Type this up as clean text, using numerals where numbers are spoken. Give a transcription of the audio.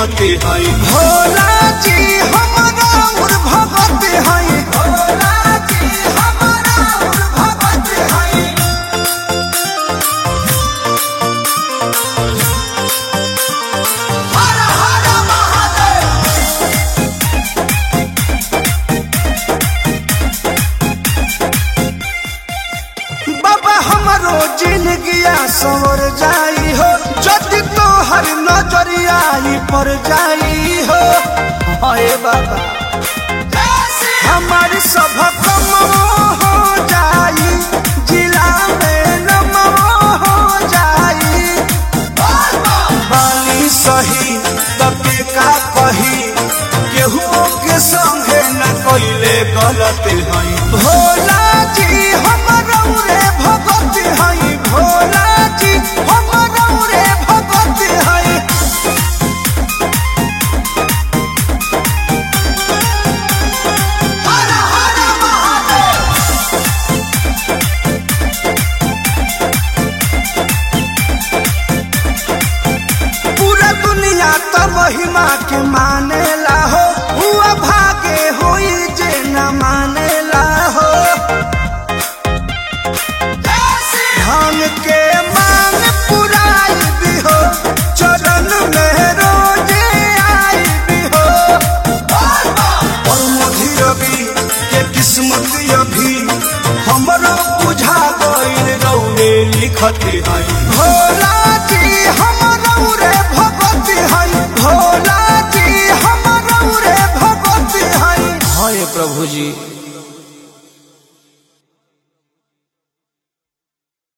लिखते हैं। भोला जी हमारा उर भगत है, भोला जी हमारा उर भगत है। हर हर महादेव। बाबा हमारो जिंदगिया संवर जाई हो, जदि तोहर नजरिया पर जाई हो। हाय बाबा हमारी सब कम हो जाई, जिला में नम हो जाई। बानी सही तबे का कही, केहू के संगे न कोइले गलत है। भोला जी हमारा रे भगत है, भोला जी हमारा रे भगत है। हर हर महादेव। पूरा दुनिया तो महिमा के मानेला हो, हुआ भागे होई जे न मानेला हो। धान के मांग पुराई भी हो, चरण में रोजे आई भी हो। और मोदी रवि के किस्मत अभी हमरो बुझा गइल रौरे लिखत